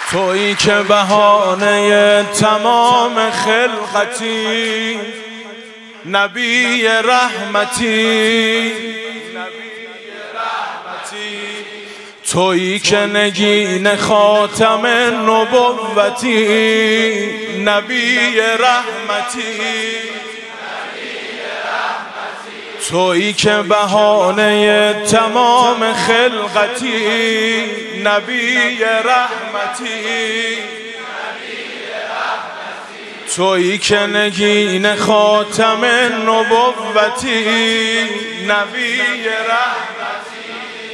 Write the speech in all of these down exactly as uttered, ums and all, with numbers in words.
تویی که بهانه تمام خلقتی، نبی رحمتی، تویی که نگین خاتم نبوتی، نبی رحمتی، تویی که بهانه تمام خلقتی، نبی رحمتی، تویی که نگین خاتم نبوتی، نبی رحمتی،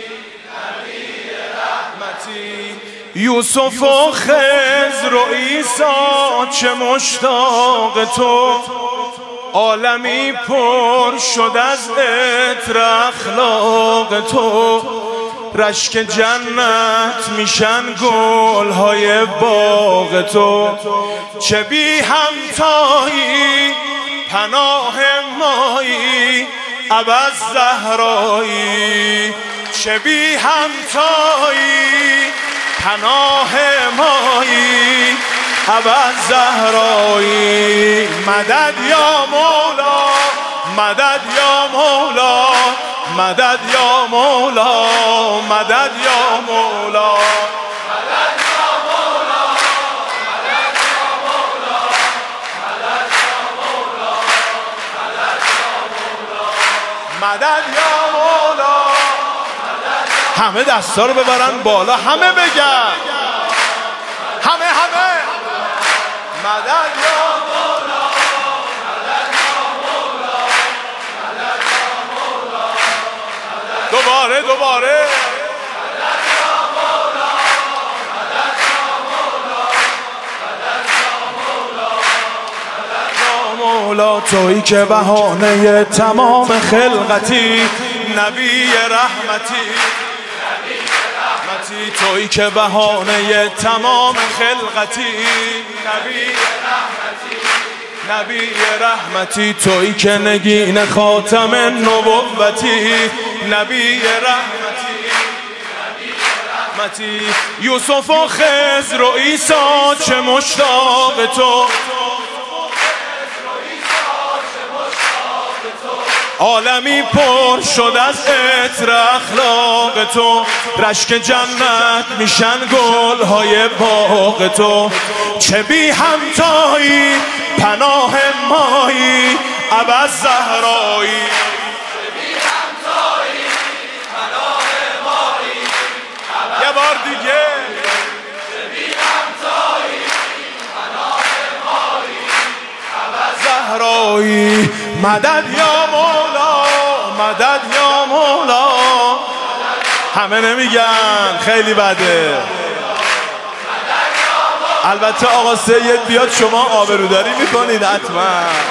یوسف و خضر و عیسی چه مشتاق تو، عالمی پر شد از عطر اخلاق تو، رشک جنت میشن گلهای باغ تو، چه بی همتایی پناه مایی عباس زهرایی، چه بی همتایی پناه مایی عباس زهرایی، مدد یا مولا، مدد یا مولا، مدد یا مولا، مدد یا مولا، مدد یا مولا، مدد یا مولا، مدد یا مولا، مدد یا مولا. همه دستا رو ببرن بالا، همه بگن، همه همه مدد یا مولا، مدد یا مولا، مدد یا مولا، دوباره دوباره مدد یا مولا، مدد یا مولا، مدد یا مولا، مدد یا مولا. تویی که بهانه تمام خلقتی، نبی رحمتی، تویی که بهانه تمام خلقتی، نبی رحمتی، نبی رحمتی، تویی که نگین خاتم نبوتی، نبی رحمتی، نبی رحمتی، یوسف و خضر و عیسی چه مشتاق تو، عالمی پر شد از عطر اخلاق تو، رشک جنت میشن گلهای باغ تو، چه بی همتایی پناه مایی عباس زهرایی، چه بی همتایی پناه مایی عباس، یه بار دیگه، چه بی همتایی پناه مایی عباس زهرایی، مدد یا مولا، مدد یا مولا. همه نمیگن، خیلی بده. البته آقا سید بیاد شما آبروداری میکنید حتما.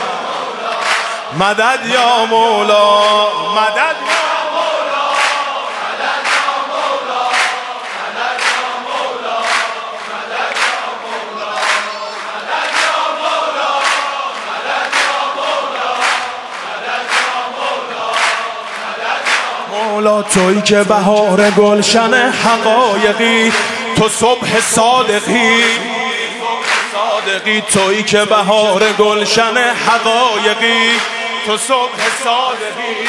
مدد یا مولا، مدد یا مولا، مدد یا مولا، مدد یا مولا، مدد یا مولا، مدد یا مولا، مدد یا مولا، مدد یا مولا. مولا تویی که بهار گلشن حقایقی، تو صبح صادقی، صادقی، تویی که بهار گلشن حقایقی، تو صبح صادقی،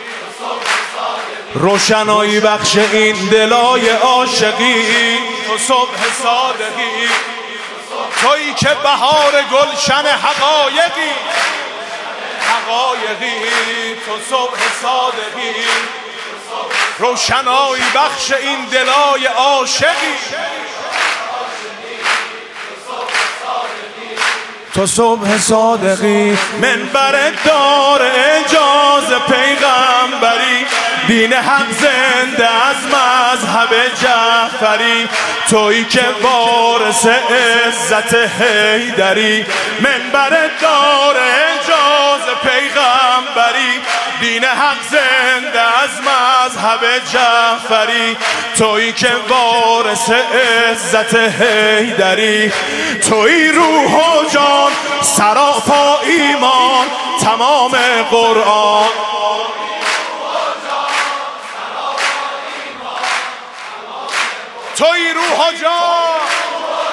روشنایی بخش این دلای عاشقی، تو صبح صادقی، تویی که بهار گلشن حقایقی، حقایقی، تو صبح صادقی، روشنایی بخش این دلای عاشقی، تو صبح صادقی، منبر دار اعجاز پیغمبری، دین حق زنده از مذهب جعفری، تویی که وارث عزت حیدری، منبر دار اعجاز پیغمبری، دین حق زنده از مذهب جعفری، تویی که وارث عزت حیدری، تویی روح و جان سراپا ایمان تمام قرآن، تویی روح و جان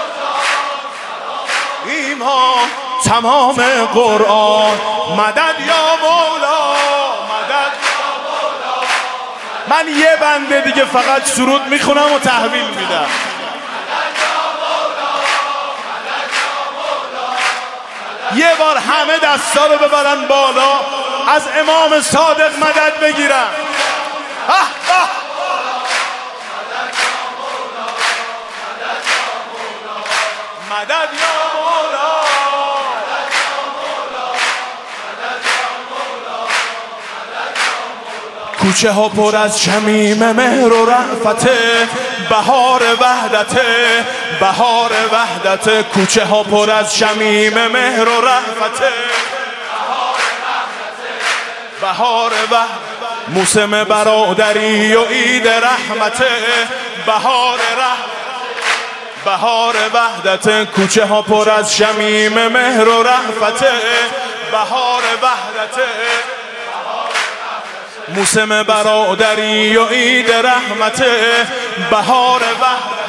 تمام قرآن. مدد یا مولا، مدد. من یه بنده دیگه فقط سرود میخونم و تحویل میدم. یه بار همه دستا رو ببرن بالا، از امام صادق مدد بگیرن. مدد یا مولا، کوچه ها پر از شمیم مهر و رأفته، بهار وحدته، بهار وحدته. کوچه ها پر از شمیم مهر و رأفته، بهار وحدته. موسم برادری و عید رحمته، بهار رحمته، بهار وحدته. کوچه ها پر از شمیم مهر و رأفته، بهار وحدته. موسم برادری و عید رحمته، بهار وحدته.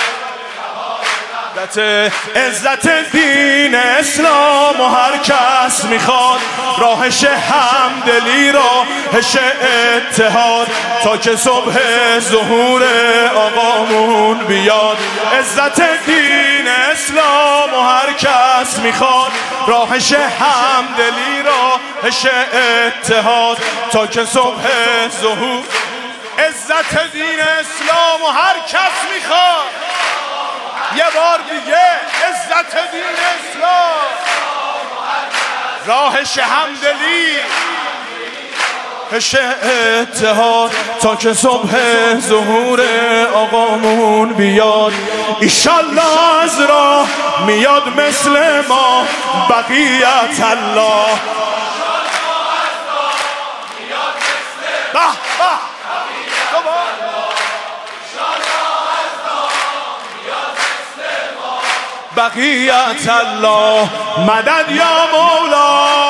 عزت دین اسلام و هر کس میخواد، راهش همدلی، راهش اتحاد، تا که صبح ظهور آقامون بیاد. عزت دین اسلام و هر کس میخواد، راهش همدلی، راهش اتحاد، تا که صبح ظهور. عزت دین اسلام و هر کس میخواد، یه بار دیگه، عزت دین اسلام، راهش همدلی، راهش اتحاد، تا که صبح ظهور آقامون بیاد. ایشالله از راه میاد مثل ما بقیت الله. بقیت الله. مدد یا مولا،